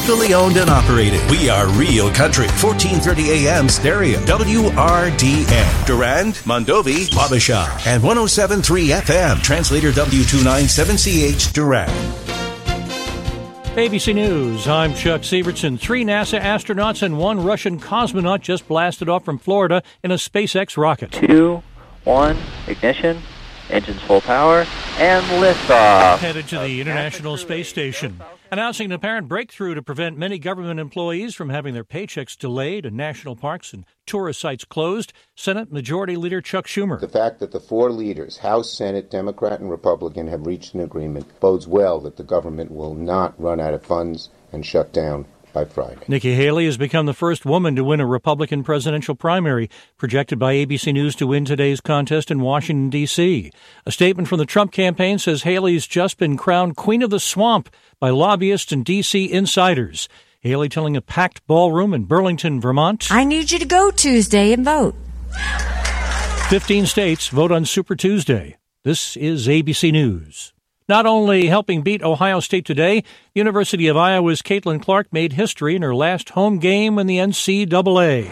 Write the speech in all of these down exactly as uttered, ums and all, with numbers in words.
locally owned and operated. We are Real Country, fourteen thirty A M stereo, W R D N. Durand, Mondovi, Wabasha, and one oh seven point three F M, translator W two ninety-seven C H, Durand. A B C News, I'm Chuck Sievertson. Three NASA astronauts and one Russian cosmonaut just blasted off from Florida in a SpaceX rocket. Two, one, ignition, engines full power, and liftoff. Headed to the International Space Station. Announcing an apparent breakthrough to prevent many government employees from having their paychecks delayed and national parks and tourist sites closed, Senate Majority Leader Chuck Schumer. The fact that the four leaders, House, Senate, Democrat, and Republican, have reached an agreement bodes well that the government will not run out of funds and shut down by Friday. Nikki Haley has become the first woman to win a Republican presidential primary, projected by A B C News to win today's contest in Washington, D C. A statement from the Trump campaign says Haley's just been crowned Queen of the Swamp by lobbyists and D C insiders. Haley telling a packed ballroom in Burlington, Vermont, I need you to go Tuesday and vote. fifteen states vote on Super Tuesday. This is A B C News. Not only helping beat Ohio State today, University of Iowa's Caitlin Clark made history in her last home game in the N C double A.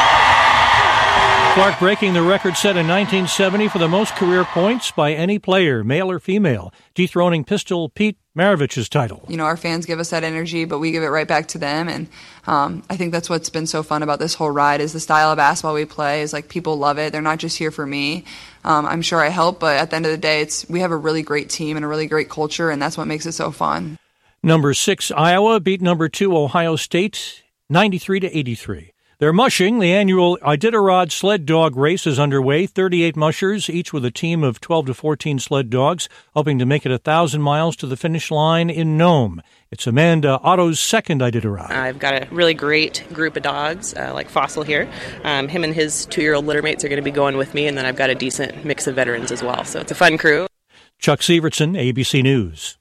Clark breaking the record set in nineteen seventy for the most career points by any player, male or female, dethroning Pistol Pete Maravich's title. You know, our fans give us that energy, but we give it right back to them. And um, I think that's what's been so fun about this whole ride is the style of basketball we play is like people love it. They're not just here for me. Um, I'm sure I help, but at the end of the day, it's we have a really great team and a really great culture, and that's what makes it so fun. Number six, Iowa beat number two, Ohio State, ninety-three to eighty-three. They're mushing. The annual Iditarod sled dog race is underway. thirty-eight mushers, each with a team of twelve to fourteen sled dogs, hoping to make it one thousand miles to the finish line in Nome. It's Amanda Otto's second Iditarod. I've got a really great group of dogs, uh, like Fossil here. Um, him and his two-year-old littermates are going to be going with me, and then I've got a decent mix of veterans as well. So it's a fun crew. Chuck Sievertson, A B C News.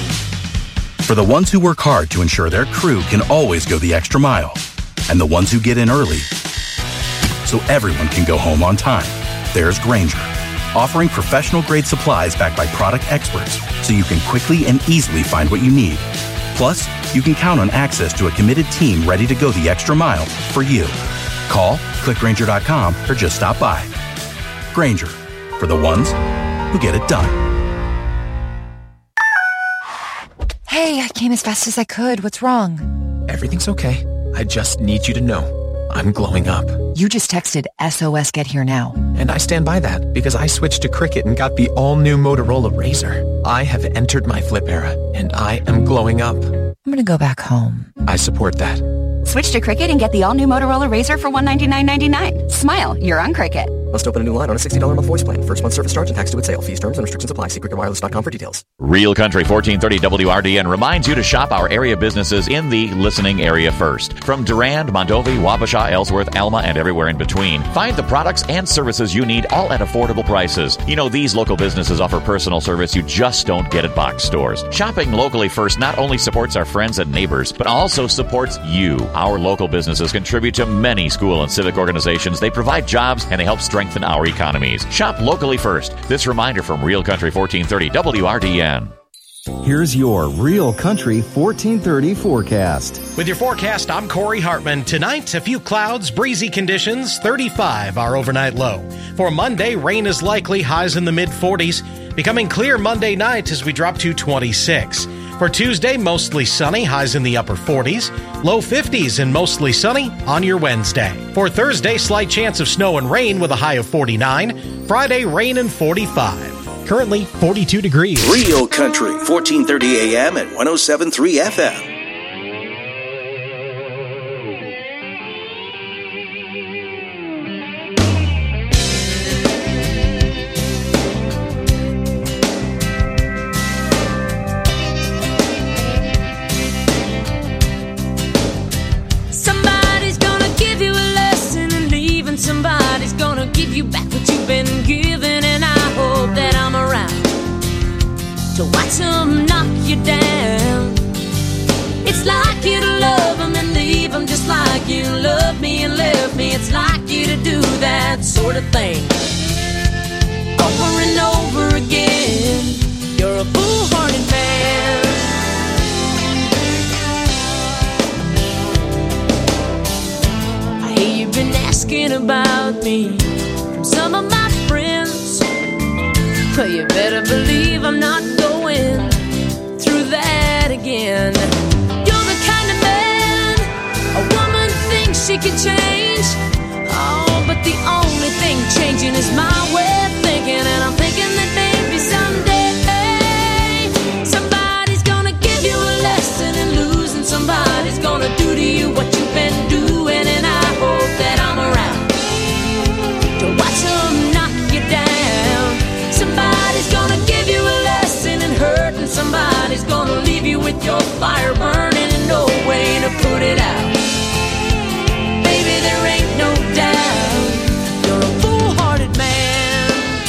For the ones who work hard to ensure their crew can always go the extra mile, and the ones who get in early so everyone can go home on time, there's Grainger, offering professional-grade supplies backed by product experts so you can quickly and easily find what you need. Plus, you can count on access to a committed team ready to go the extra mile for you. Call, click Grainger dot com, or just stop by. Grainger, for the ones who get it done. Hey, I came as fast as I could. What's wrong? Everything's okay. I just need you to know I'm glowing up. You just texted S O S Get Here Now. And I stand by that because I switched to Cricket and got the all-new Motorola Razr. I have entered my flip era, and I am glowing up. I'm going to go back home. I support that. Switch to Cricket and get the all-new Motorola Razr for one hundred ninety-nine ninety-nine. Smile, you're on Cricket. Must open a new line on a sixty dollars a month voice plan. First month service charge and tax to its sale. Fees, terms, and restrictions apply. See cricket wireless dot com for details. Real Country fourteen thirty W R D N reminds you to shop our area businesses in the listening area first. From Durand, Mondovi, Wabasha, Ellsworth, Alma, and everywhere in between. Find the products and services you need all at affordable prices. You know, these local businesses offer personal service you just don't get at box stores. Shopping locally first not only supports our friends and neighbors, but also supports you. Our local businesses contribute to many school and civic organizations. They provide jobs and they help strengthen our economies. Shop locally first. This reminder from Real Country fourteen thirty W R D N. Here's your Real Country fourteen thirty forecast. With your forecast, I'm Corey Hartman. Tonight, a few clouds, breezy conditions, thirty-five our overnight low. For Monday, rain is likely, highs in the mid forties. Becoming clear Monday night as we drop to twenty-six. For Tuesday, mostly sunny, highs in the upper forties. Low fifties and mostly sunny on your Wednesday. For Thursday, slight chance of snow and rain with a high of forty-nine. Friday, rain and forty-five. Currently, forty-two degrees. Real Country, fourteen thirty A M at one oh seven point three F M. You back what you've been given, and I hope that I'm around to watch them knock you down. It's like you to love them and leave them just like you loved me and left me. It's like you to do that sort of thing over and over again. You're a foolhardy man. asking about me from some of my friends. But you better believe I'm not going through that again. You're the kind of man a woman thinks she can change. Oh, but the only thing changing is my way of thinking. And I'm thinking that maybe someday somebody's gonna give you a lesson in losing. Somebody's gonna do to you what you've been doing. And I hope that I'm around to watch them knock you down. Somebody's gonna give you a lesson in hurt, and somebody's gonna leave you with your fire burning and no way to put it out. Baby, there ain't no doubt you're a foolhardy man.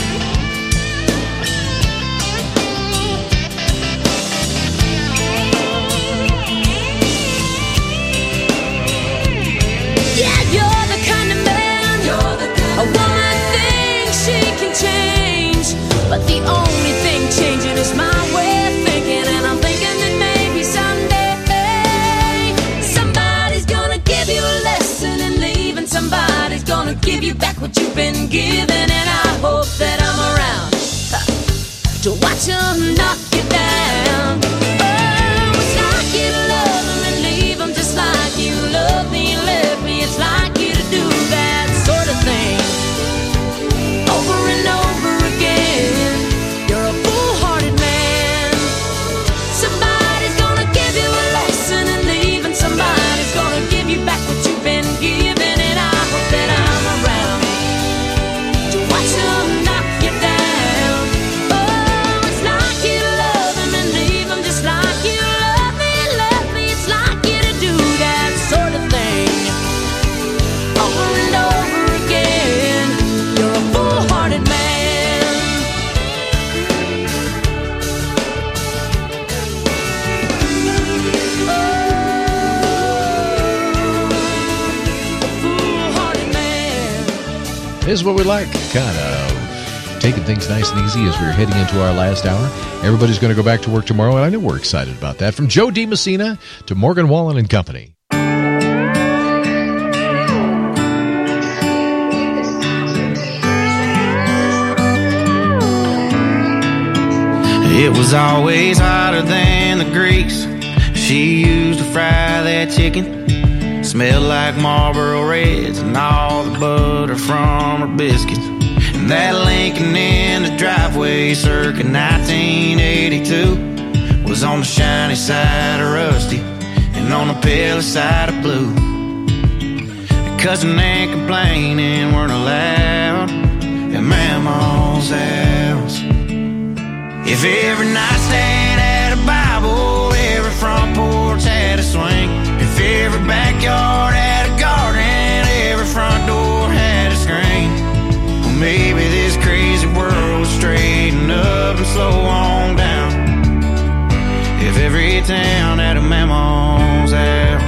Yeah, you're the kind of man you're the kind a woman thinks she can change, but the only thing changing is my way of thinking. And I'm thinking that maybe someday somebody's gonna give you a lesson in leaving. Somebody's gonna give you back what you've been given. And I hope that I'm around huh, to watch them knock you down. Oh, it's like you to love them and leave them, just like you love me and left me. It's like you to do that sort of thing over and over again. You're a foolhardy man. Somebody's gonna give you a lesson in leaving. Somebody's gonna give you back what you've been given. And I hope that I'm around to watch them knock you down. Oh, it's like you to love them and leave them, just like you love me and left me. It's like you to do that sort of thing over and over again. You're a foolhardy man. Foolhardy man. This is what we like, kind of taking things nice and easy as we're heading into our last hour. Everybody's going to go back to work tomorrow, and I know we're excited about that. From Joe DiMessina to Morgan Wallen and Company. It was always hotter than the grease she used to fry that chicken. Smelled like Marlboro Reds and all the butter from her biscuits. And that Lincoln in the driveway circa nineteen eighty-two was on the shiny side of rusty and on the pale side of blue. Cussing and complaining weren't allowed at Mama's house. If every nightstand had a Bible, every front porch had a swing. If every backyard had a garden, every front door had a screen. Well, maybe this crazy world would straighten up and slow on down if every town had a Mama's house.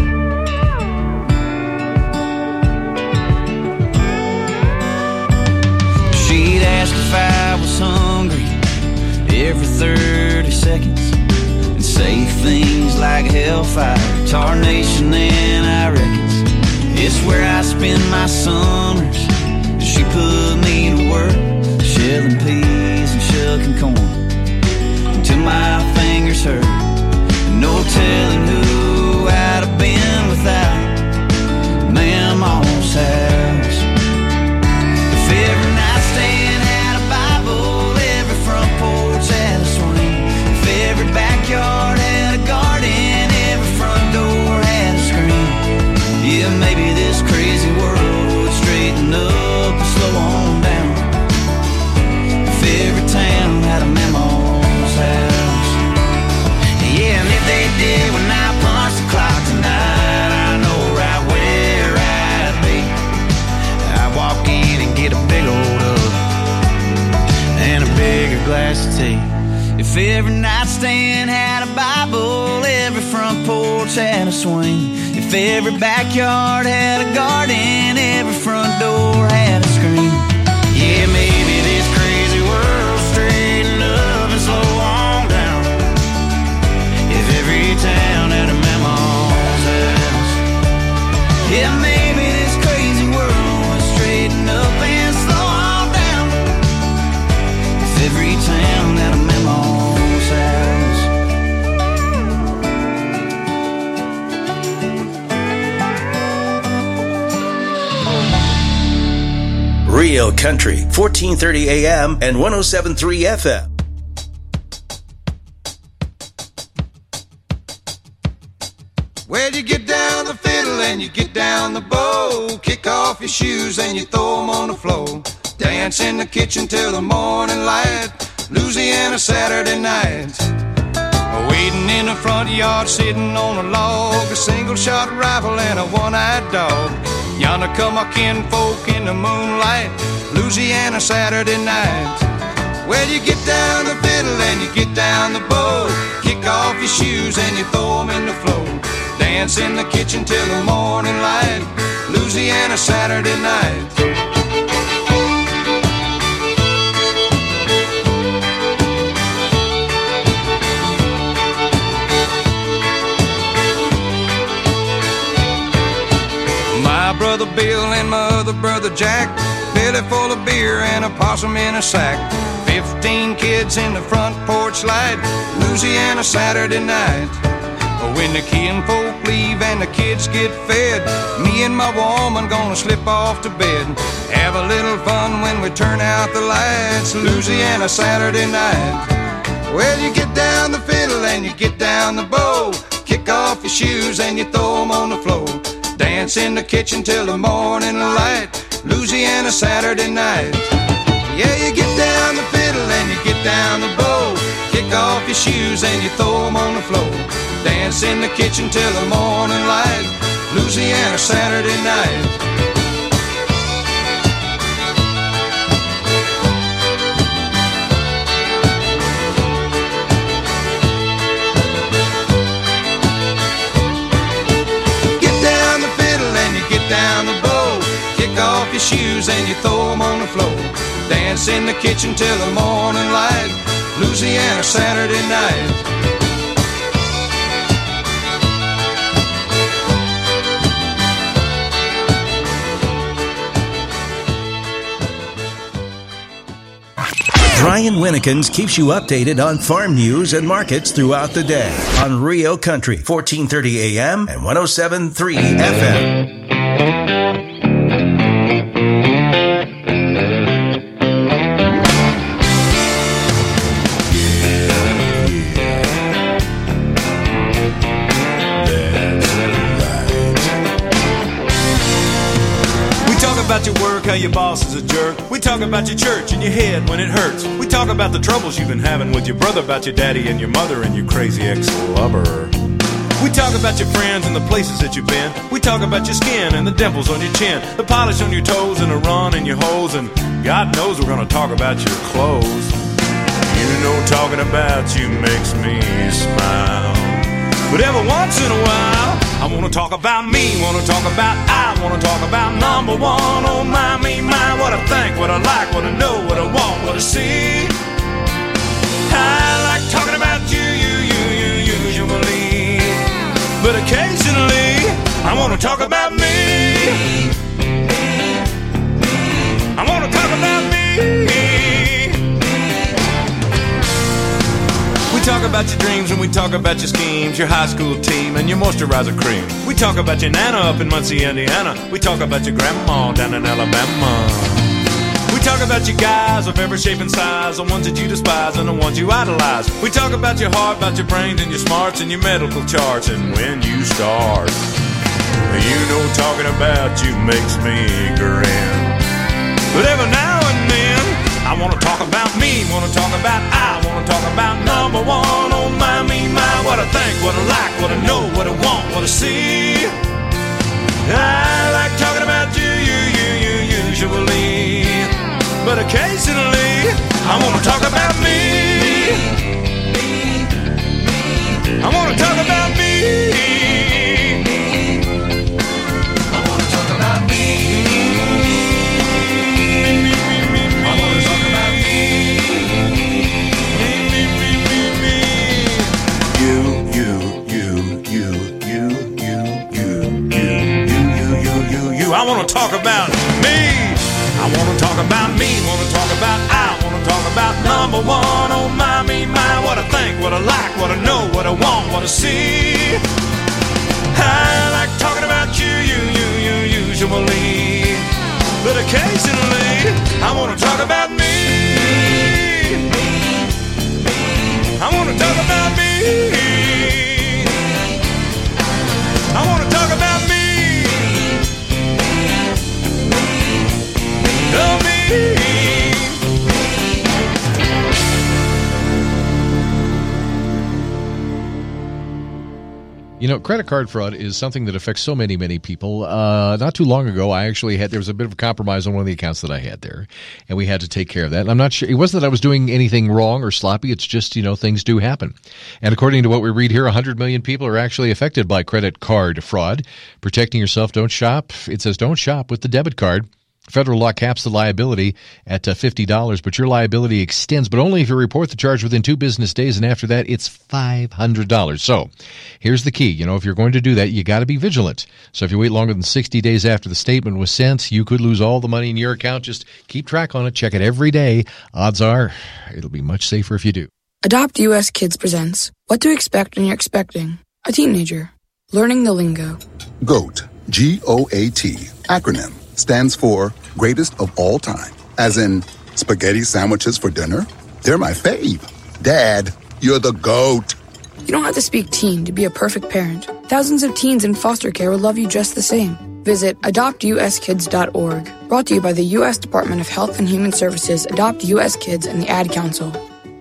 She'd ask if I was hungry every thirty seconds and say things like hellfire, tarnation, and I reckons it's where I spend my summers. She put me to work shelling peas and shucking corn until my fingers hurt. No telling who I'd have been without Mama's house. If every nightstand had a Bible, every front porch had a swing. If every backyard had a garden, every front door had a screen. Yeah, maybe this crazy world would straighten up and slow on down if every town had a Mama's house. Yeah, and if they did when I punch the clock tonight, I know right where I'd be. I'd walk in and get a big old up and a bigger glass of tea. If every nightstand had a Bible, every front porch had a swing. If every backyard had a garden, every front door had a screen. Yeah, maybe this crazy world straighten up and slow on down if every town had a Mama's house. Yeah, maybe this this crazy world was straighten up and slow on down, if every town had a memo's house. Real Country, fourteen thirty A M and one oh seven point three F M. Well, you get down the fiddle and you get down the bow, kick off your shoes and you throw them on the floor, dance in the kitchen till the morning light, Louisiana Saturday night. Waiting in the front yard, sitting on a log, a single-shot rifle and a one-eyed dog. Yonder come our kinfolk in the moonlight, Louisiana Saturday night. Well, you get down the fiddle and you get down the bow, kick off your shoes and you throw them in the floor, dance in the kitchen till the morning light, Louisiana Saturday night. My brother Bill and my other brother Jack, belly full of beer and a possum in a sack, fifteen kids in the front porch light, Louisiana Saturday night. When the kinfolk leave and the kids get fed, me and my woman gonna slip off to bed, have a little fun when we turn out the lights, Louisiana Saturday night. Well, you get down the fiddle and you get down the bow, kick off your shoes and you throw them on the floor, dance in the kitchen till the morning light, Louisiana Saturday night. Yeah, you get down the fiddle and you get down the bow, kick off your shoes and you throw them on the floor, dance in the kitchen till the morning light, Louisiana Saturday night. Get down the fiddle and you get down the bow, kick off your shoes and you throw them on the floor, dance in the kitchen till the morning light, Louisiana Saturday night. Brian Winnekins keeps you updated on farm news and markets throughout the day on Rio Country, fourteen thirty A M and one oh seven point three F M. About your work, how your boss is a jerk. We talk about your church and your head when it hurts. We talk about the troubles you've been having with your brother, about your daddy and your mother and your crazy ex-lover. We talk about your friends and the places that you've been. We talk about your skin and the dimples on your chin, the polish on your toes and the run in your hose, and God knows we're gonna talk about your clothes. You know talking about you makes me smile, but every once in a while I wanna talk about me, wanna talk about I, wanna talk about number one. Oh my, me, my, what I think, what I like, what I know, what I want, what I see. I like talking about you, you, you, you, usually, but occasionally I wanna talk about me. I wanna talk about me. We talk about your dreams and we talk about your schemes, your high school team and your moisturizer cream. We talk about your nana up in Muncie, Indiana. We talk about your grandma down in Alabama. We talk about your guys of every shape and size, the ones that you despise and the ones you idolize. We talk about your heart, about your brains and your smarts and your medical charts and when you start. You know talking about you makes me grin, but every now and then I wanna talk about me, wanna talk about I, wanna talk about number one. Oh my, me, my, what I think, what I like, what I know, what I want, what I see. I like talking about you, you, you, you, usually, but occasionally I wanna talk about me. I wanna talk about me. I wanna talk about me. You, you, you, you, you, you, you, you, you, you, you, you. I want to talk about me. I want to talk about me. Want to talk about I. Want to talk about number one. Oh my, me, my. What I think, what I like, what I know, what I want, what I see. I like talking about you, you, you, you, usually. But occasionally, I want to talk about me. I want to talk about me. I want to talk about me. Oh, me. You know, credit card fraud is something that affects so many, many people. Uh, not too long ago, I actually had, there was a bit of a compromise on one of the accounts that I had there, and we had to take care of that. And I'm not sure, it wasn't that I was doing anything wrong or sloppy, it's just, you know, things do happen. And according to what we read here, one hundred million people are actually affected by credit card fraud. Protecting yourself, don't shop. It says don't shop with the debit card. Federal law caps the liability at uh, fifty dollars, but your liability extends, but only if you report the charge within two business days, and after that, it's five hundred dollars. So here's the key. You know, if you're going to do that, you got to be vigilant. So if you wait longer than sixty days after the statement was sent, you could lose all the money in your account. Just keep track on it. Check it every day. Odds are it'll be much safer if you do. Adopt U S Kids presents What to Expect When You're Expecting a Teenager. Learning the lingo. GOAT, G O A T, acronym, stands for Greatest of All Time. As in, spaghetti sandwiches for dinner? They're my fave. Dad, you're the GOAT. You don't have to speak teen to be a perfect parent. Thousands of teens in foster care will love you just the same. Visit adopt u s kids dot org. Brought to you by the U S Department of Health and Human Services, Adopt U S Kids, and the Ad Council.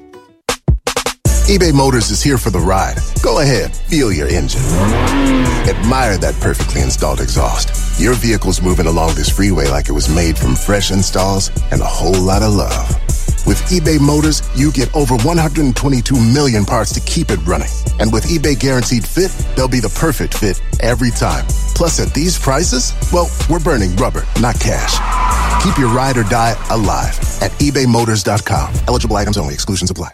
eBay Motors is here for the ride. Go ahead, feel your engine. Admire that perfectly installed exhaust. Your vehicle's moving along this freeway like it was made from fresh installs and a whole lot of love. With eBay Motors, you get over one hundred twenty-two million parts to keep it running. And with eBay Guaranteed Fit, they'll be the perfect fit every time. Plus, at these prices, well, we're burning rubber, not cash. Keep your ride or die alive at ebay motors dot com. Eligible items only. Exclusions apply.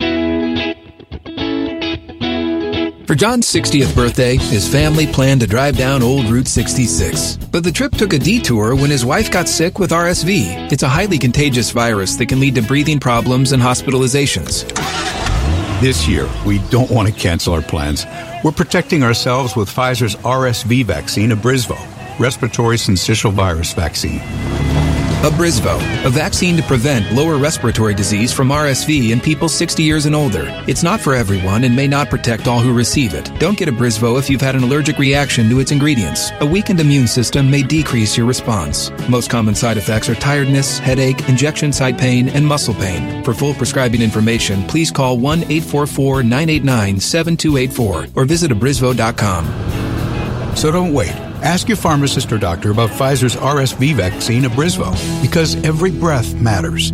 For John's sixtieth birthday, his family planned to drive down Old Route sixty-six. But the trip took a detour when his wife got sick with R S V. It's a highly contagious virus that can lead to breathing problems and hospitalizations. This year, we don't want to cancel our plans. We're protecting ourselves with Pfizer's R S V vaccine, Abrysvo, respiratory syncytial virus vaccine. Abrysvo, a vaccine to prevent lower respiratory disease from R S V in people sixty years and older. It's not for everyone and may not protect all who receive it. Don't get Abrysvo if you've had an allergic reaction to its ingredients. A weakened immune system may decrease your response. Most common side effects are tiredness, headache, injection site pain, and muscle pain. For full prescribing information, please call one eight four four, nine eight nine, seven two eight four or visit abrysvo dot com. So don't wait. Ask your pharmacist or doctor about Pfizer's R S V vaccine, Abrysvo, because every breath matters.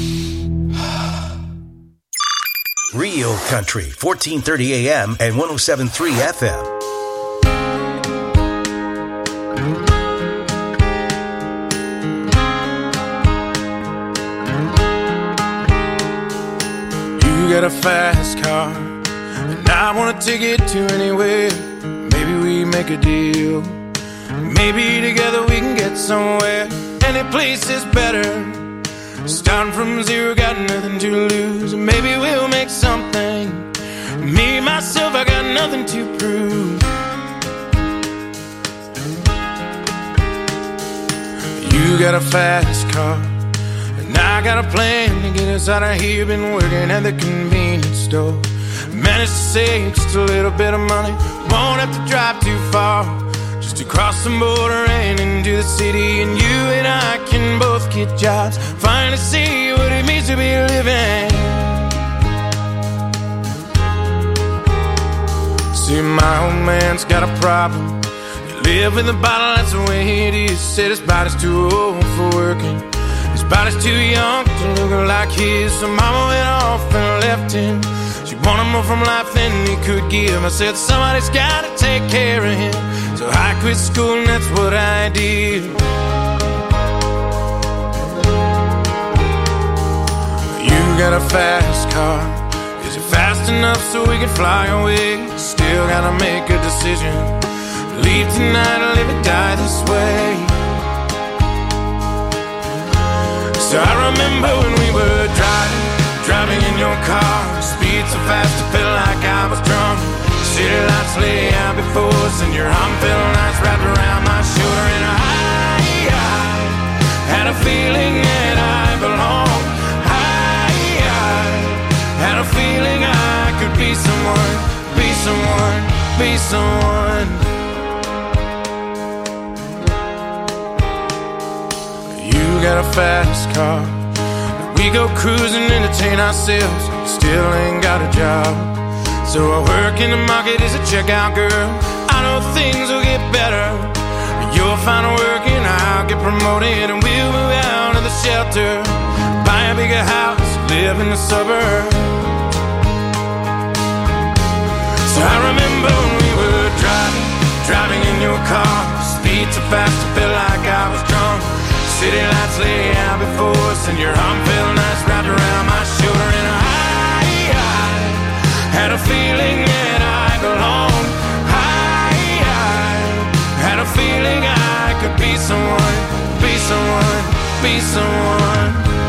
Real Country, fourteen thirty A M and one oh seven point three F M. You got a fast car, and I want to take it to anywhere. Maybe we make a deal. Maybe together we can get somewhere. Any place is better. Starting from zero, got nothing to lose. Maybe we'll make something. Me, myself, I got nothing to prove. You got a fast car, and I got a plan to get us out of here. Been working at the convenience store. Managed to save just a little bit of money. Won't have to drive too far. Just to cross the border and into the city, and you and I can both get jobs. Finally see what it means to be living. See, my old man's got a problem. You live in the bottle, that's the way it is. Said his body's too old for working. His body's too young to look like his. So mama went off and left him. She wanted more from life than he could give. I said somebody's gotta take care of him. So I quit school and that's what I did. You got a fast car. Is it fast enough so we can fly away? Still gotta make a decision. Leave tonight or live or die this way. remember when we were driving, driving in your car. Speed so fast I felt like I was drunk. City lights lay out before us, and your arm felt nice wrapped around my shoulder. And I, I had a feeling that I belonged. I, I had a feeling I could be someone, be someone, be someone. You got a fast car. We go cruising, entertain ourselves. Still ain't got a job. So I work in the market as a checkout girl. I know things will get better. You'll find work and I'll get promoted, and we'll move out of the shelter, buy a bigger house, live in the suburbs. So I remember when we were driving, driving in your car. Speed so fast I felt like I was drunk. City lights lay out before us, and your arm felt nice wrapped around my shoulder. And I, I had a feeling that I belonged. I, I had a feeling I could be someone, be someone, be someone.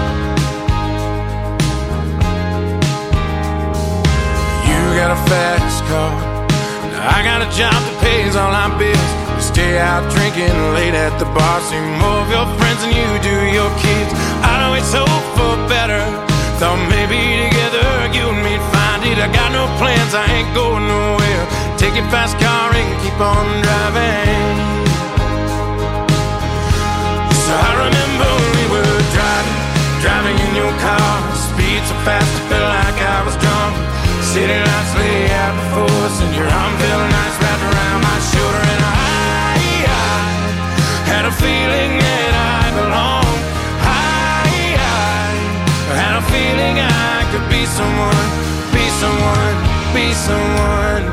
You got a fast car, I got a job that pays all our bills. We stay out drinking late at the bar, see more of your friends than you do your kids. I know it's hope for better. Thought maybe together you and me'd find it. I got no plans, I ain't going nowhere. Take your fast car and keep on driving. So I remember when we were driving, driving in your car. Speed so fast I felt like I was drunk. City lights lay out before us, and your arm felt nice wrapped around my shoulder. And I, I had a feeling that I belonged. I, I had a feeling I could be someone, be someone, be someone.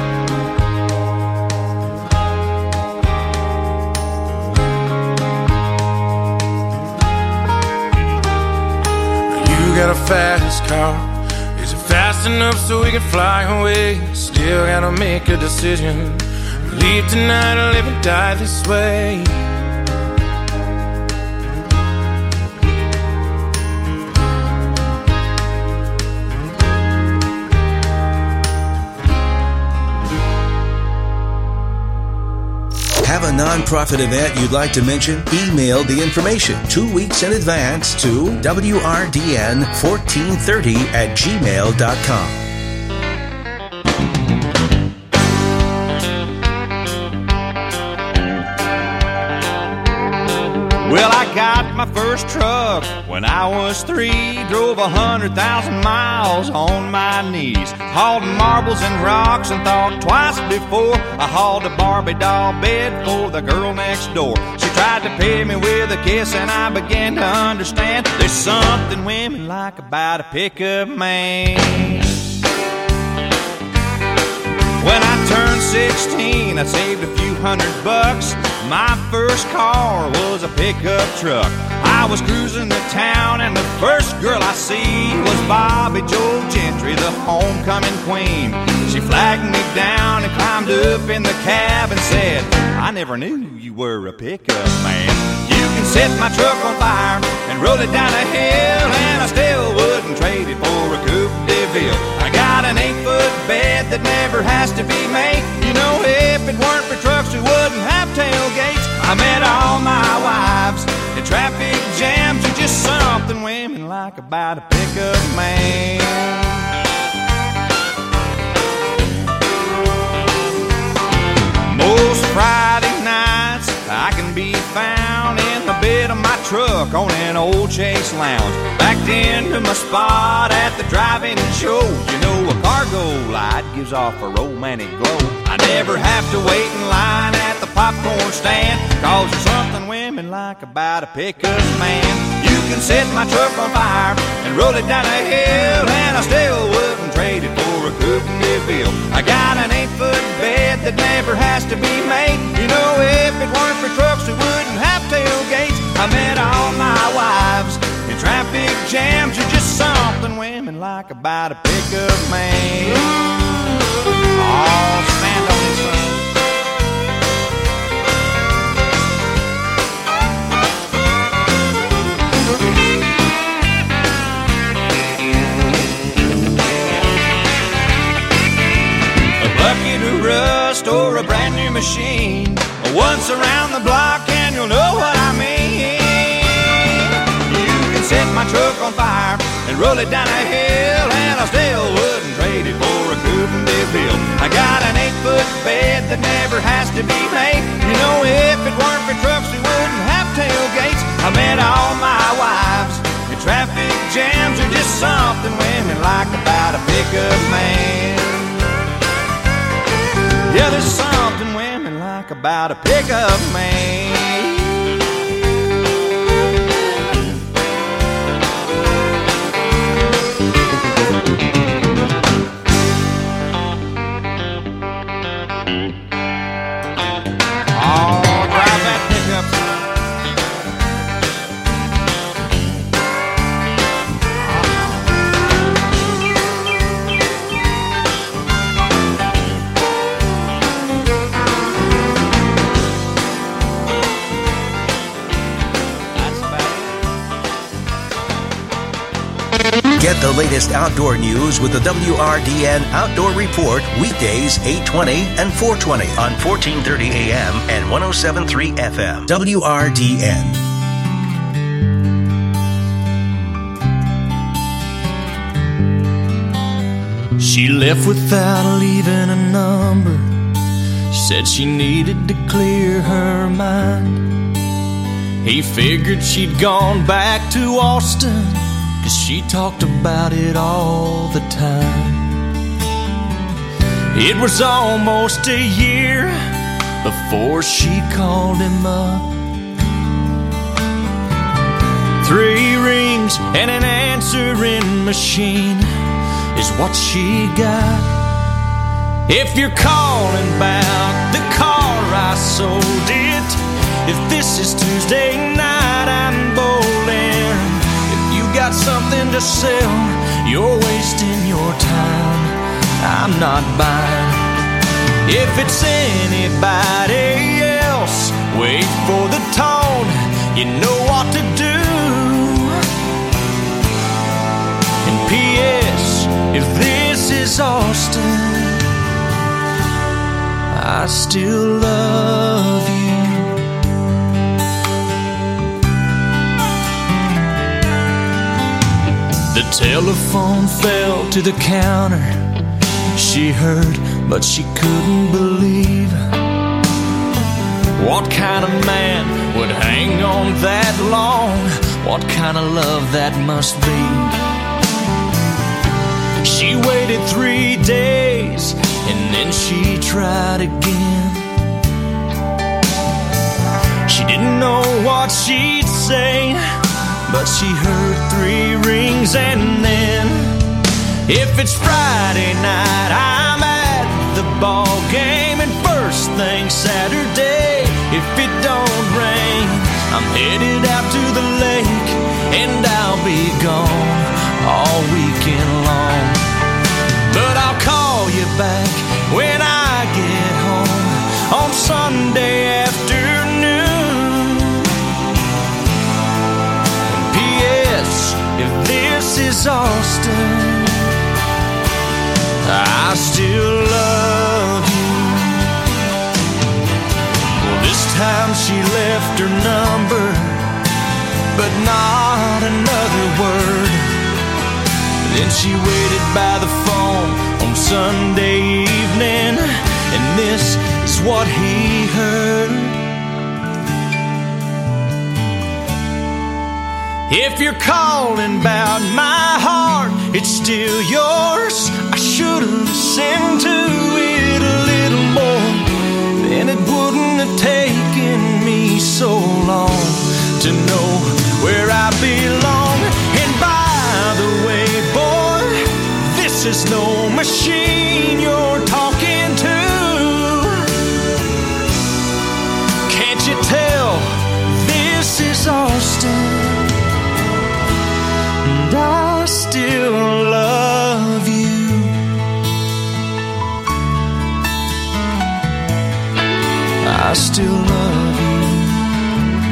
You got a fast car. Is it fast enough so we can fly away? Still gotta make a decision. Leave tonight or live and die this way. Have a nonprofit event you'd like to mention? Email the information two weeks in advance to W R D N fourteen thirty at gmail dot com. Well, I got my first truck when I was three. Drove a hundred thousand miles on my knees. Hauled marbles and rocks and thought twice before I hauled a Barbie doll bed for the girl next door. She tried to pay me with a kiss, and I began to understand there's something women like about a pickup man. When I turned sixteen, I saved a few hundred bucks. My first car was a pickup truck. I was cruising the town, and the first girl I see was Bobby Joe Gentry, the homecoming queen. She flagged me down and climbed up in the cab and said, I never knew you were a pickup man. You can set my truck on fire and roll it down a hill, and I still wouldn't trade it for a Coupe de Ville. I got an eight-foot bed that never has to be made. You know, if it weren't for trucks, we wouldn't have tailgates. I met all my wives in traffic jams. There's just something women like about a pickup man. Most Friday nights I can be found in the bed of my truck on an old Chase Lounge, backed into my spot at the drive-in show. You know, a cargo light gives off a romantic glow. I never have to wait in line at the popcorn stand, cause there's something women like about a pickup man. You can set my truck on fire and roll it down a hill, and I still wouldn't trade it for a Coupe de Ville. I got an eight-foot bed that never has to be made. You know, if it weren't for trucks, we wouldn't have tailgates. I met all my wives in traffic jams. There's just something women like about a pickup man. Oh, stand on his son. for a brand new machine. Once around the block and you'll know what I mean. You can set my truck on fire and roll it down a hill, and I still wouldn't trade it for a coupe and DeVille. I got an eight-foot bed that never has to be made. You know, if it weren't for trucks, we wouldn't have tailgates. I met all my wives, and traffic jams are just something women like about a pickup man. Yeah, there's something women like about a pickup man. Get the latest outdoor news with the W R D N Outdoor Report weekdays eight twenty and four twenty on fourteen thirty A M and one oh seven point three F M. W R D N. She left without leaving a number. Said she needed to clear her mind. He figured she'd gone back to Austin, 'cause she talked about it all the time. It was almost a year before she called him up. Three rings and an answering machine is what she got. If you're calling about the car I sold it, if this is Tuesday night I'm bowling, got something to sell, you're wasting your time, I'm not buying. If it's anybody else, wait for the tone, you know what to do. And P S if this is Austin, I still love you. The telephone fell to the counter. She heard, but she couldn't believe. What kind of man would hang on that long? What kind of love that must be? She waited three days and then she tried again. She didn't know what she'd say, but she heard three rings and then, if it's Friday night, I'm at the ball game, and first thing Saturday, if it don't rain, I'm headed out to the lake, and I'll be gone all weekend long. But I'll call you back when I get home on Sunday afternoon. P S if this is Austin, I still love you. Well, this time she left her number, but not another word. Then she waited by the phone on Sunday evening, and this is what he heard. If you're calling about my heart, it's still yours. I should have listened to it a little more, then it wouldn't have taken me so long to know where I belong. And by the way, boy, this is no machine you're talking to. Can't you tell this is Austin? And I still love you. I still love you.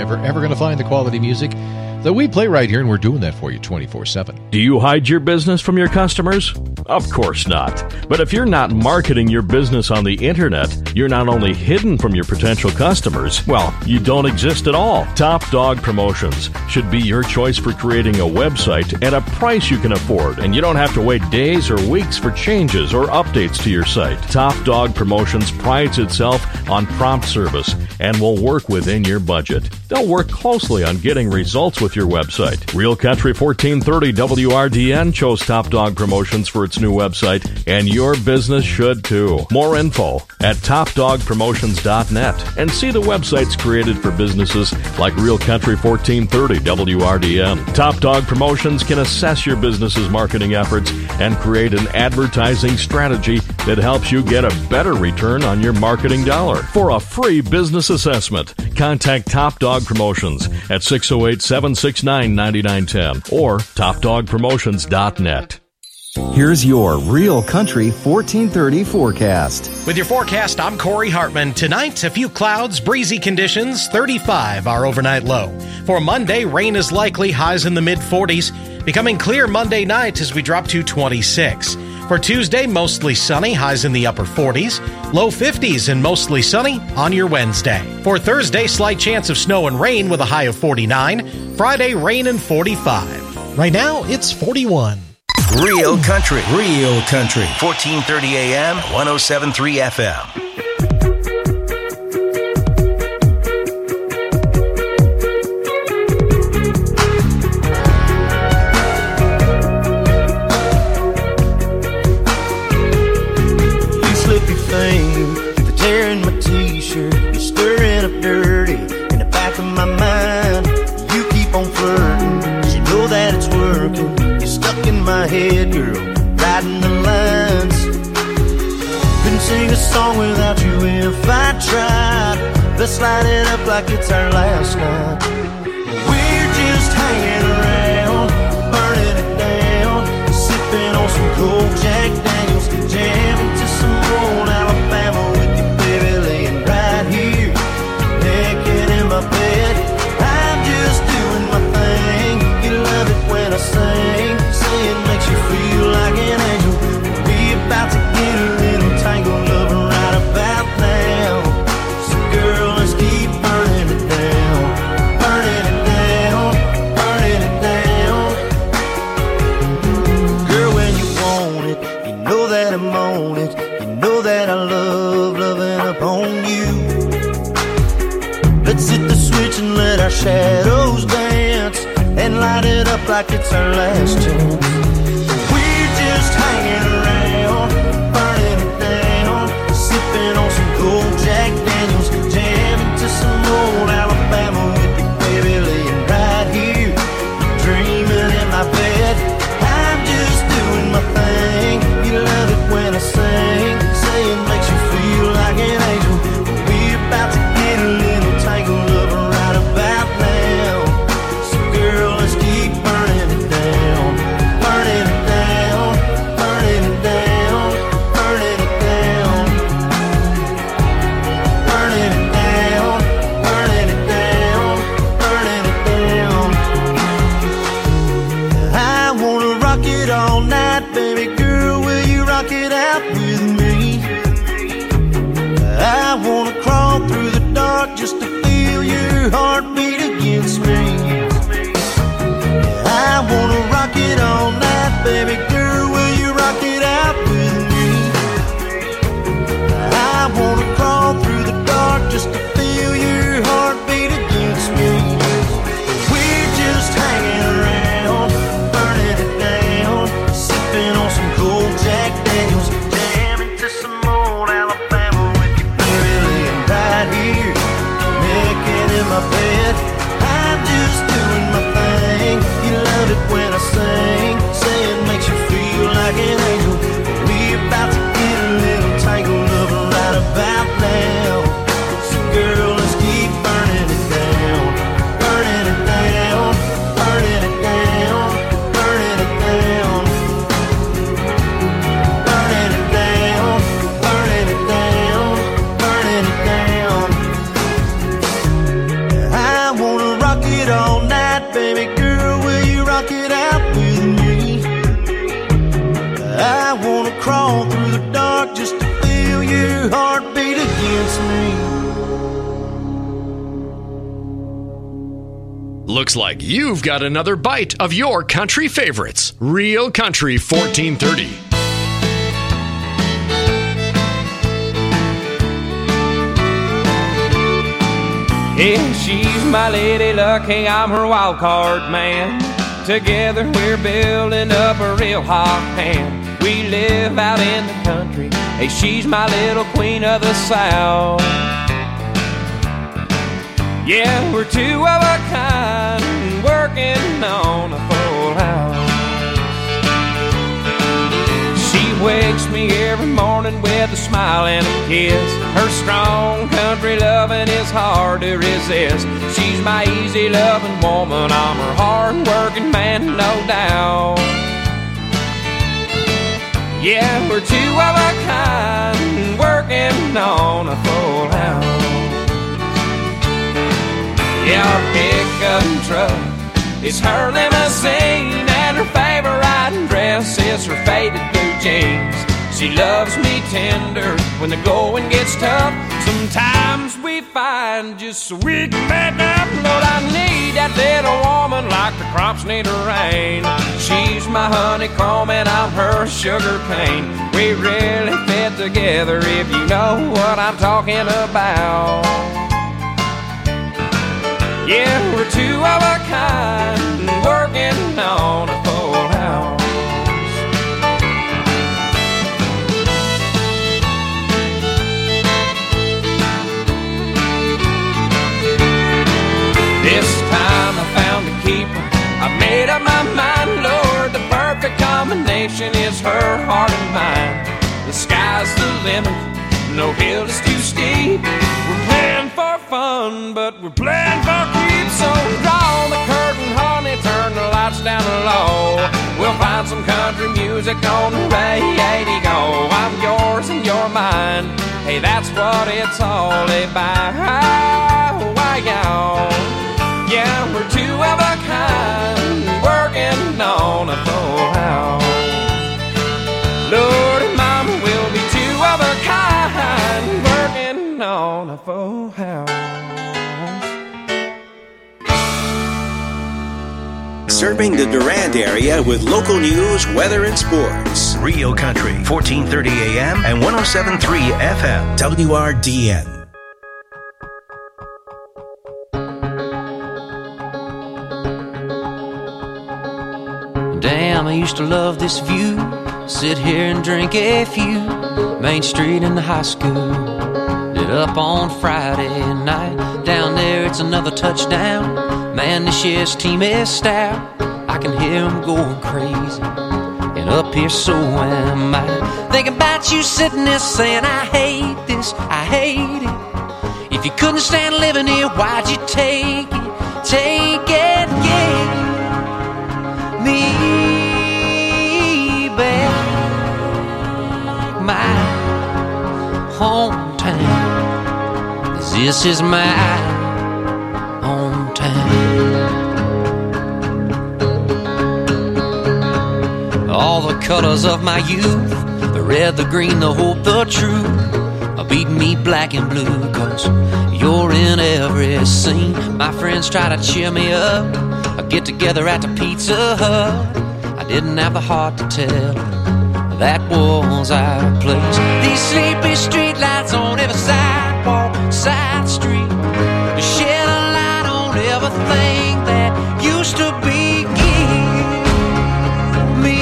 never, ever going to find the quality music that we play right here, and we're doing that for you twenty-four seven. Do you hide your business from your customers? Of course not. But if you're not marketing your business on the internet, you're not only hidden from your potential customers, well, you don't exist at all. Top Dog Promotions should be your choice for creating a website at a price you can afford, and you don't have to wait days or weeks for changes or updates to your site. Top Dog Promotions prides itself on prompt service and will work within your budget. They'll work closely on getting results with your website. Real Country fourteen thirty W R D N chose Top Dog Promotions for its new website, and your business should too. More info at top dog promotions dot net, and see the websites created for businesses like Real Country fourteen thirty W R D N. Top Dog Promotions can assess your business's marketing efforts and create an advertising strategy that helps you get a better return on your marketing dollar. For a free business assessment, contact Top Dog Promotions at six oh eight, seven six nine, nine nine one zero or top dog promotions dot net. Here's your Real Country fourteen thirty forecast. With your forecast, I'm Corey Hartman. Tonight, a few clouds, breezy conditions, thirty-five our overnight low. For Monday, rain is likely, highs in the mid forties. Becoming clear Monday night as we drop to twenty-six. For Tuesday, mostly sunny, highs in the upper forties. Low fifties and mostly sunny on your Wednesday. For Thursday, slight chance of snow and rain with a high of forty-nine. Friday, rain and forty-five. Right now, it's forty-one. Real Country, Real Country, fourteen thirty A M, one oh seven point three F M. You slippy thing, the tear in my t-shirt, you're stirring up dirty in the back of my mind. You keep on flirting, 'cause you know that it's working. Stuck in my head, girl, riding the lines. Couldn't sing a song without you if I tried. Let's light it up like it's our last night. We're just hanging around, burning it down, sipping on some cold Jack Daniels, jamming to some old Alabama with you, baby, laying right here, naked in my bed. I'm just doing my thing. You love it when I sing. It makes you feel like an angel. We're about to get a little tangled up right about now. So girl, let's keep burning it down, burning it down, burning it down. Girl, when you want it, you know that I'm on it. You know that I love loving upon you. Let's hit the switch and let our shadows dance, and light it up like it's our last chance. Just hanging around, burning it down, sipping on some cold Jack Daniels, jamming to some old Alabama with you, baby, laying right here, dreaming in my bed. I'm just doing my thing. You love it when I sing, say it makes you feel like an angel. We're about to get a little tangled up right about now. So girl, let's keep burning it down, burning it down, burning it down, burning it down, burning it down, burning it down, burning it down. I wanna rock it all night, baby girl, will you rock it out with me? I wanna crawl through the dark just to feel your heartbeat against me. I wanna rock it all night, baby girl, will you rock it out with me? I wanna crawl through the dark just to feel your heartbeat against me. We're just hanging around, burning it down, sipping on some cold Jack Daniels, jamming to some old Alabama with you, baby, laying right here, naked in my bed. I'm just doing my thing. You love it when I sing, looks like you've got another bite of your country favorites. Real Country fourteen thirty. Yeah, she's my lady luck, hey, I'm her wild card man. Together we're building up a real hot hand. We live out in the country, hey, she's my little queen of the South. Yeah, we're two of a kind, working on a full house. She wakes me every morning with a smile and a kiss. Her strong country loving is hard to resist. She's my easy loving woman, I'm her hard working man, no doubt. Yeah, we're two of a kind, working on a full house. Yeah, our pickup truck is her limousine, and her favorite riding dress is her faded blue jeans. She loves me tender when the going gets tough. Sometimes we find just so we can make up. Lord, I need that little woman like the crops need a rain. She's my honeycomb and I'm her sugar cane. We really fit together if you know what I'm talking about. Yeah, we're two of a kind, working on a full house. This time I found a keeper, I made up my mind, Lord, the perfect combination is her heart and mine. The sky's the limit, no hill is too steep. We're playing for fun, but we're playing for keeps. So draw the curtain, honey, turn the lights down low. We'll find some country music on the radio. I'm yours and you're mine, hey, that's what it's all about. Why, y'all? Yeah, we're two of a kind, working on a full house. Lord and Mama will be two of a kind, working on a full house. Serving the Durand area with local news, weather, and sports. Real Country, fourteen thirty A M and one oh seven point three F M, W R D N. Damn, I used to love this view. Sit here and drink a few. Main Street in the high school. Lit up on Friday night. Down there it's another touchdown. Man, this year's team is stout. I can hear them going crazy. And up here so am I. Thinking about you sitting there saying, I hate this, I hate it. If you couldn't stand living here, why'd you take it? Take it, yeah. Me back, my hometown, 'cause this is my hometown. All the colors of my youth, the red, the green, the hope, the truth, are beating me black and blue, 'cause you're in every scene. My friends try to cheer me up, I get together at the Pizza Hut. I didn't have the heart to tell that was our place. These sleepy streetlights on every sidewalk, side street, to shed a light on everything that used to be. Give me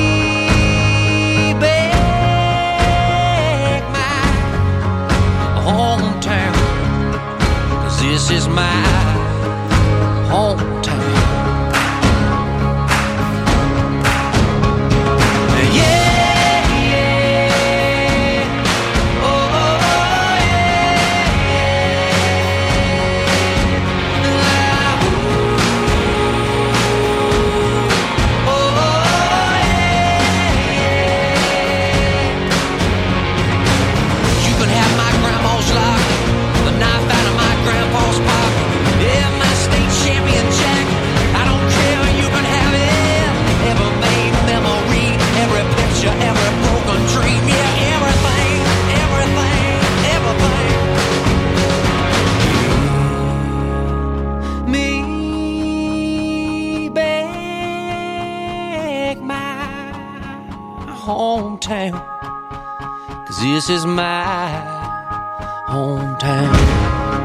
back my hometown, 'cause this is my hometown. hometown, 'cause this is my hometown.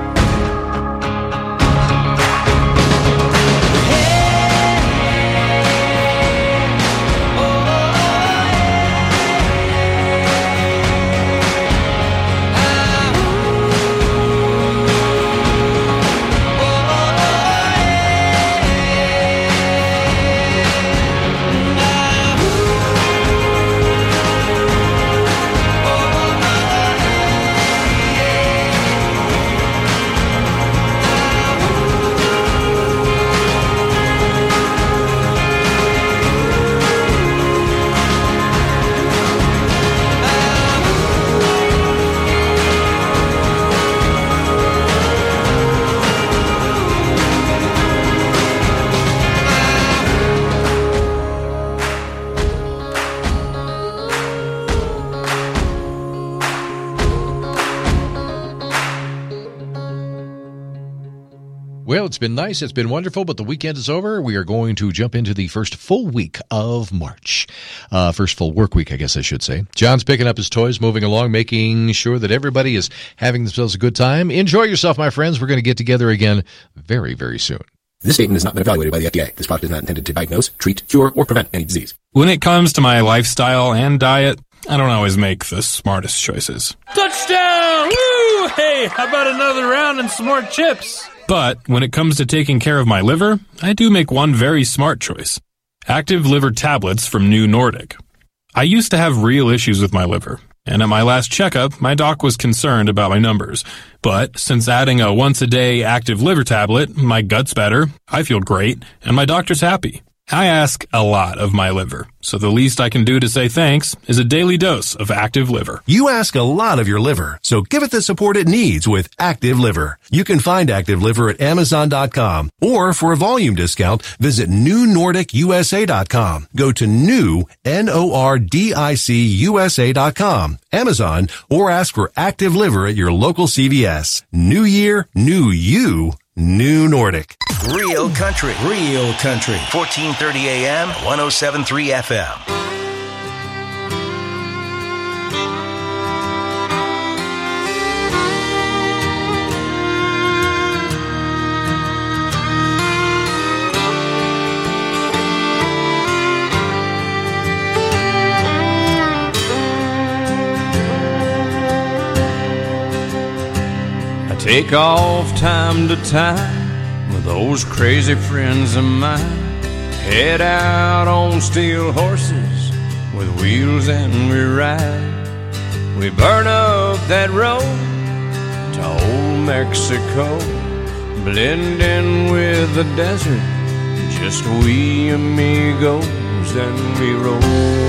Well, it's been nice. It's been wonderful, but the weekend is over. We are going to jump into the first full week of March. Uh, first full work week, I guess I should say. John's picking up his toys, moving along, making sure that everybody is having themselves a good time. Enjoy yourself, my friends. We're going to get together again very, very soon. This statement has not been evaluated by the F D A. This product is not intended to diagnose, treat, cure, or prevent any disease. When it comes to my lifestyle and diet, I don't always make the smartest choices. Touchdown! Woo! Hey, how about another round and some more chips? But when it comes to taking care of my liver, I do make one very smart choice. Active Liver Tablets from New Nordic. I used to have real issues with my liver, and at my last checkup, my doc was concerned about my numbers. But since adding a once-a-day Active Liver Tablet, my gut's better, I feel great, and my doctor's happy. I ask a lot of my liver, so the least I can do to say thanks is a daily dose of Active Liver. You ask a lot of your liver, so give it the support it needs with Active Liver. You can find Active Liver at Amazon dot com, or for a volume discount, visit New Nordic U S A dot com. Go to new, N O R D I C U S A dot com, Amazon, or ask for Active Liver at your local C V S. New year, new you. New Nordic. Real country. Real country. fourteen thirty A M, one oh seven point three F M. Take off time to time with those crazy friends of mine. Head out on steel horses with wheels and we ride. We burn up that road to old Mexico, blend in with the desert, just we amigos and we roll.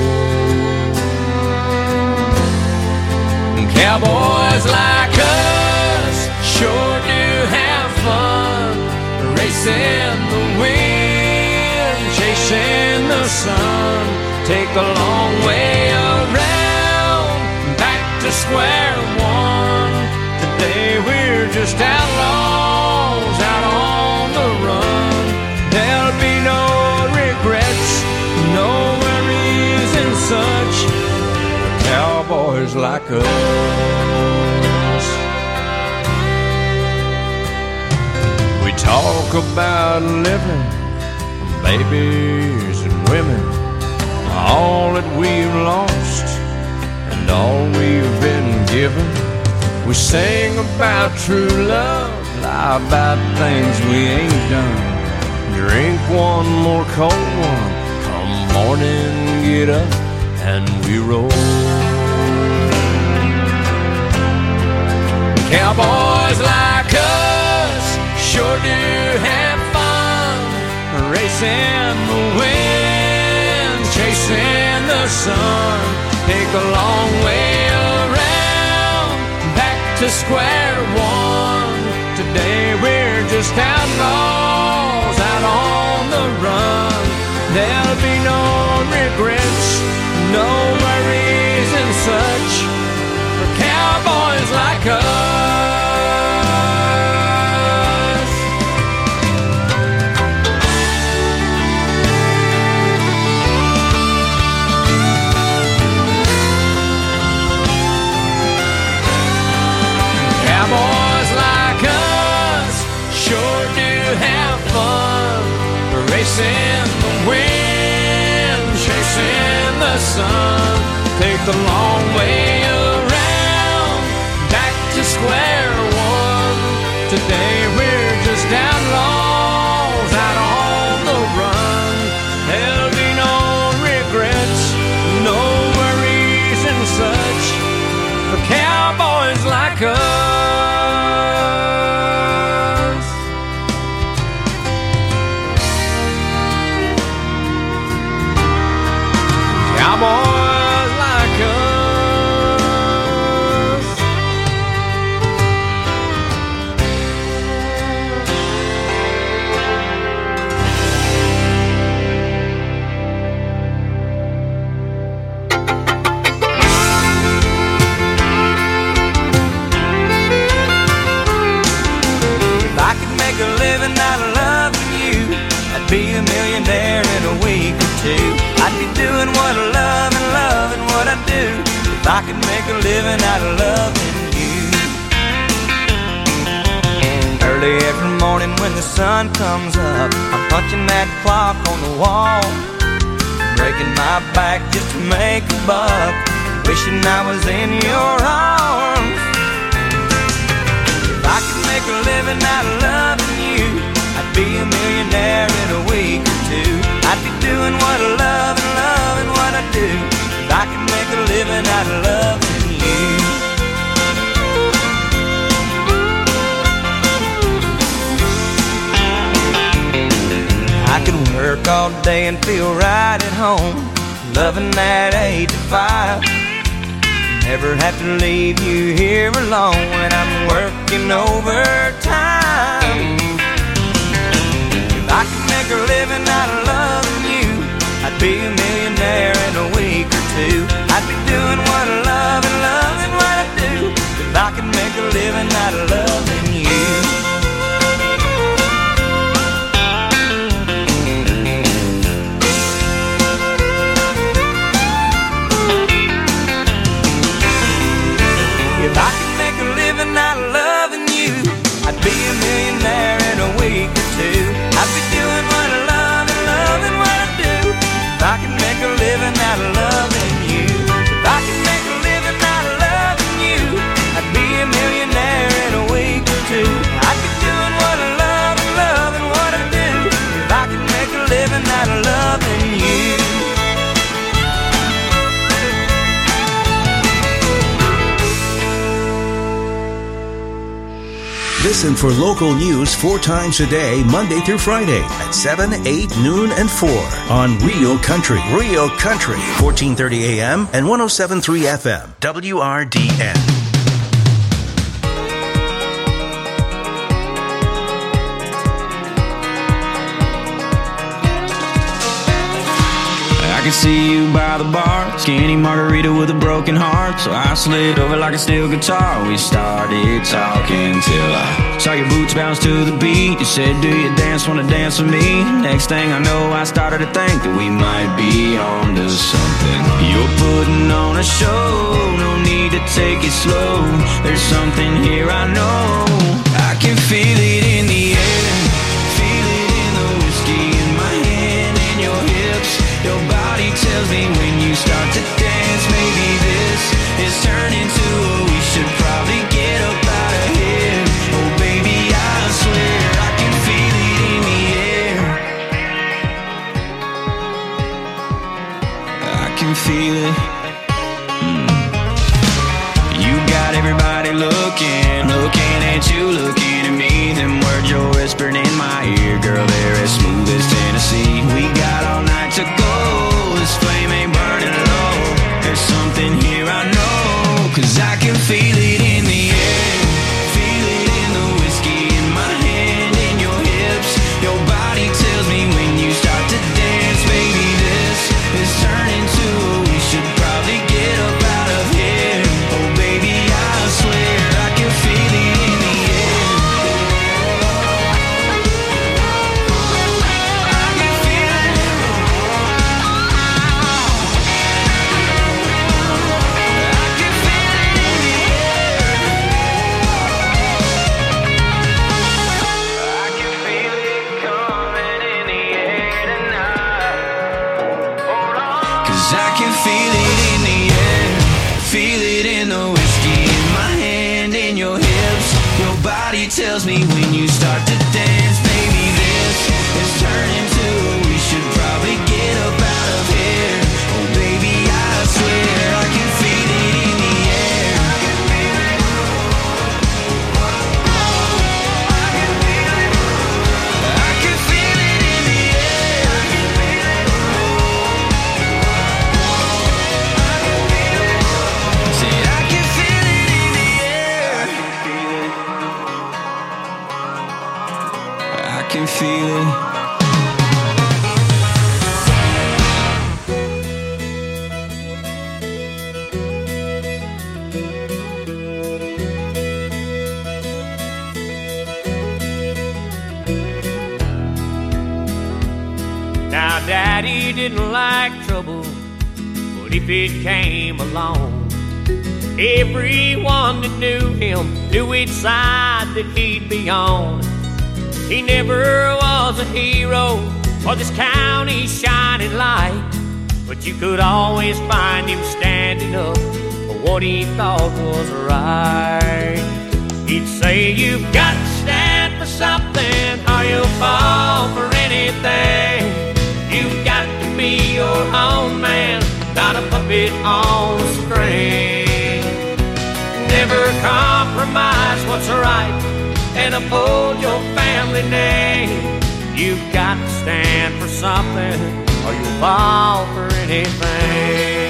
And cowboys like us sure do have fun, racing the wind, chasing the sun. Take a long way around, back to square one. Today we're just outlaws out on the run. There'll be no regrets, no worries and such for cowboys like us. Talk about living, babies and women, all that we've lost and all we've been given. We sing about true love, lie about things we ain't done. Drink one more cold one, come morning, get up and we roll. Cowboys like us sure do have fun, racing the wind, chasing the sun. Take a long way around, back to square one. Today we're just outlaws out on the run. There'll be no regrets, no worries and such for cowboys like us. son. Take the long way around, back to square one. Today we're just outlaws out on the run. There'll be no regrets, no worries and such for cowboys like us. Cowboys like us. If I could make a living out of loving you, I'd be a millionaire in a week or two. I'd be doing what I love and loving what I do. If I could make a living out of loving you. Early every morning when the sun comes up, I'm punching that clock on the wall, breaking my back just to make a buck, wishing I was in your arms. If I could make a living out of loving you, I'd be a millionaire in a week or two. I'd be doing what I love and loving what I do. If I could make a living out of loving you. I could work all day and feel right at home, loving that eight to five. Never have to leave you here alone when I'm working overtime. If I could make a living out of loving you, I'd be a millionaire in a week or two. I'd be doing what I love and loving what I do. If I could make a living out of loving you. If I could make a living out of loving you, I'd be a millionaire in a week or two. I'd be doing what I love and loving what I do. If I could make a living out of loving you. If I could make a living out of loving you, I'd be a millionaire in a week or two. I'd be doing what I love and loving what I do. If I could make a living out of loving you. Listen for local news four times a day, Monday through Friday at seven, eight, noon, and four on Real Country. Real Country, fourteen thirty A M and one oh seven point three F M, W R D N. I can see you by the bar, skinny margarita with a broken heart. So I slid over like a steel guitar. We started talking till I saw your boots bounce to the beat. You said, do you dance, wanna dance with me? Next thing I know, I started to think that we might be on to something. You're putting on a show, no need to take it slow. There's something here I know. I can feel it in the air, feel it in the whiskey in my hand and your hips. Your body tells me when you start to dance, maybe this is turning to a we should probably get up out of here. Oh baby, I swear I can feel it in the air. I can feel it. Mm. You got everybody looking, looking at you, looking at me. Them words you're whispering in my ear, girl, they're as smooth as Tennessee. We got all night to go, this flame ain't burning low. There's something here I know, cause I can feel it in the air. Feel it in the whiskey in my hand and your hips. Your body tells me when you start to dance, baby, this is turning to a we should probably get up out of here. Oh baby, I swear I can feel it in the air. I body tells me when you start to dance, baby, this is turning to we should probably get up out of here. Oh, baby, I swear I can feel it in the air. I can feel it. I can feel it. I can feel it in the air. I can feel it. I can feel it. Say I can feel it in the air. I can feel it. Now, Daddy didn't like trouble, but if it came along, everyone that knew him knew which side that he'd be on. He never was a hero or this county's shining light, but you could always find him standing up for what he thought was right. He'd say, you've got to stand for something or you'll fall for anything. You've got to be your own man, not a puppet on a string. Never compromise what's right and uphold your family name. You've got to stand for something or you'll fall for anything.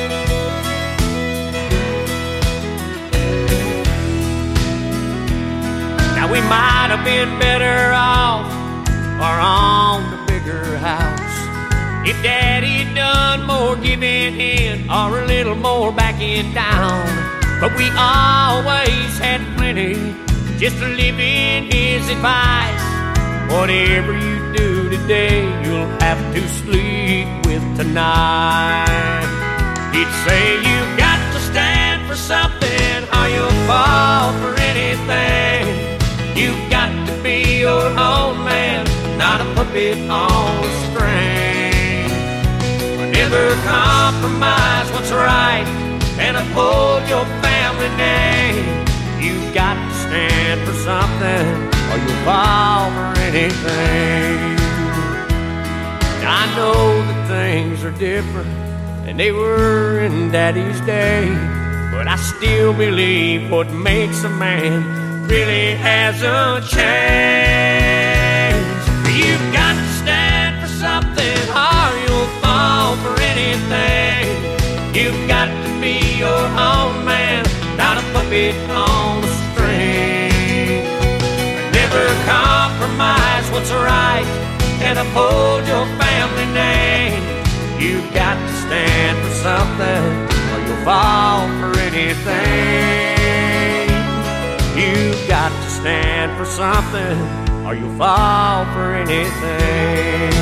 Now we might have been better off or on the bigger house if Daddy'd done more giving in or a little more backing down. But we always had plenty just to live in his advice. Whatever you do today, you'll have to sleep with tonight. He'd say, you've got to stand for something or you'll fall for anything. You've got to be your own man, not a puppet on a string. Never compromise what's right and uphold your family name. You've got to stand for something or you'll fall for anything. Now I know that things are different and they were in Daddy's day, but I still believe what makes a man really hasn't changed. You've got to stand for something or you'll fall for anything. You've got to be your own man, not a puppet on a string. Never compromise what's right and uphold your family name. You've got to stand for something or you'll fall for anything. You've got to stand for something or you'll fall for anything.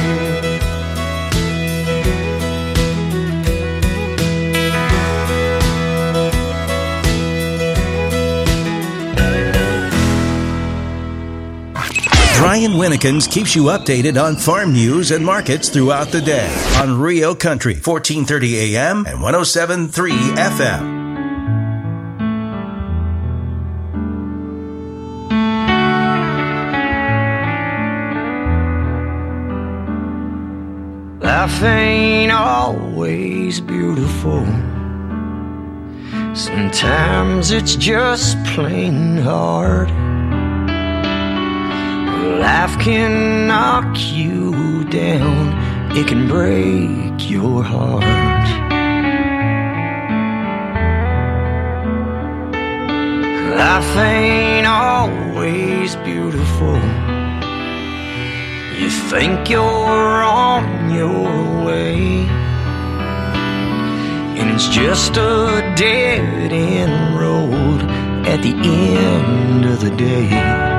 Brian Winnekins keeps you updated on farm news and markets throughout the day on Rio Country, fourteen thirty A M and one oh seven point three F M. Life ain't always beautiful. Sometimes it's just plain hard. Life can knock you down, it can break your heart. Life ain't always beautiful. You think you're on your way, and it's just a dead-end road at the end of the day.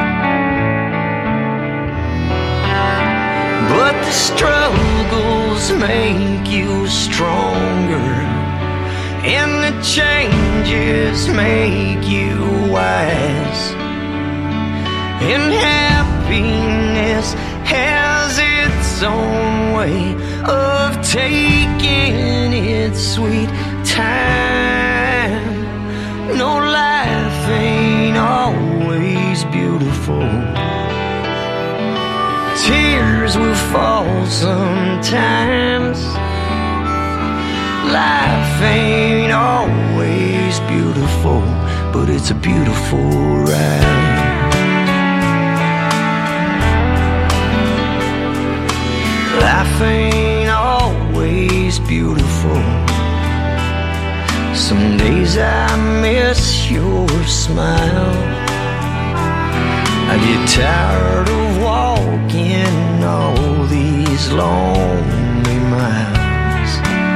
But the struggles make you stronger, and the changes make you wise. And happiness has its own way of taking its sweet time. No, life ain't always tears will fall sometimes. Life ain't always beautiful, but it's a beautiful ride. Life ain't always beautiful. Some days I miss your smile. I get tired of walking all these lonely miles,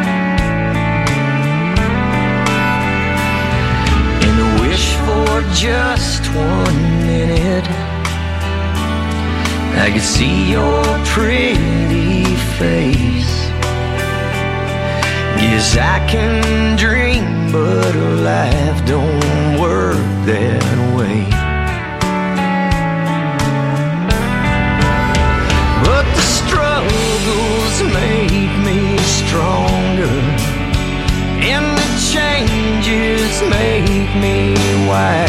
and I wish for just one minute I could see your pretty face. Guess I can dream, but life don't work that way. But the struggles make me stronger, and the changes make me wise.